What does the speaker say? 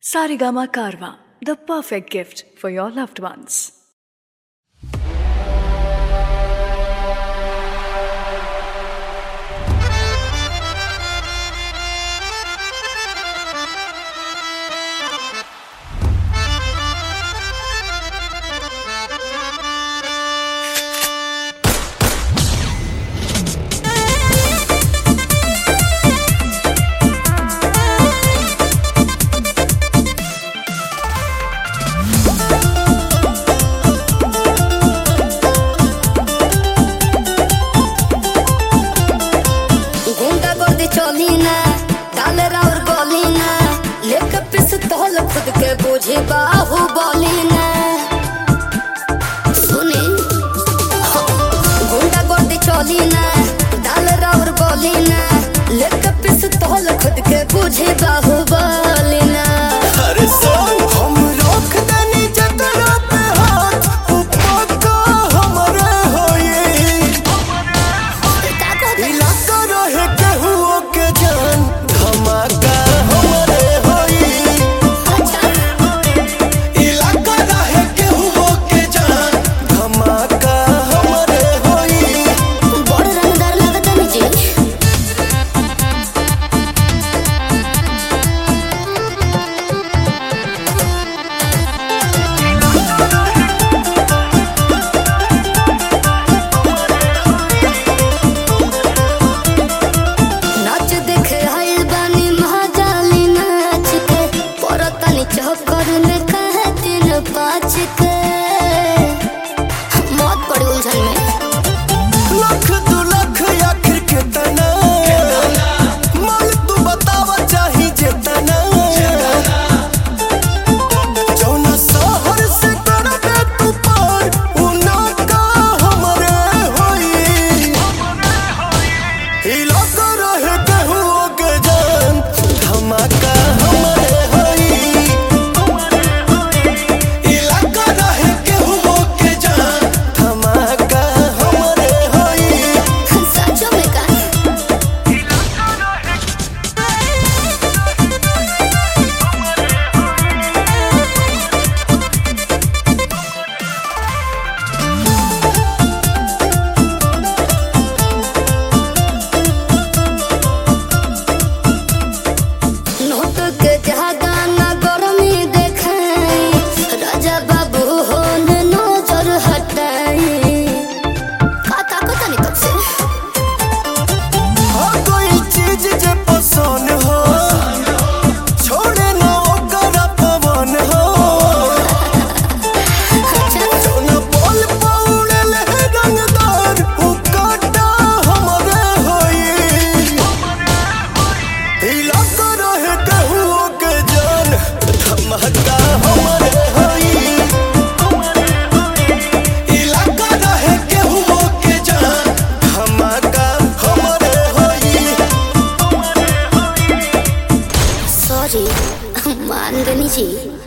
Sarigama Karwa, the perfect gift for your loved ones. खुद के बुझे बाहुबली ने सुनी गुंडा गर्दी चली ना डाल राउर बोली ना लेके पिस्तौल खुद के बुझे बाहुबली ना अरे सोन हम रोक देनी जतरा पे हाथ पक्का हमरे होई इलाका रहे केहू के जान धमाका हमरे होई इलाका रहे केहू के जान धमाका हमरे होई बड़ रंगदार लगता नहीं जी नाच देखे आइल बानी महाजाली नाच के परतनी चक्कर में कहे 3-5 के मौत पड़ी उलझन में लाख दो लाख आखिर कितना माल तू बतावा चाही जितना जौना शहर से करबे तू पार उना का हमरे होई इलाका रहे केहू के जान धमाका हमरे होई इलाका रहे केहू के जान धमाका हमरे होई सचो में का नोट के जहागा ना गरमी देखाई राजा बाबू हो न नजर हटाई काता काता नहीं कब से हाँ कोई चीज जे पसंद हो छोड़े ना ओकर पवन हो जौना बोल पौड़े ले रंगदार उ काटा हमरे होई इलाका रहे केहू के जान धमाका हमरे होई इलाका रहे केहू के जान धमाका हमरे होई सॉरी मान गनी जी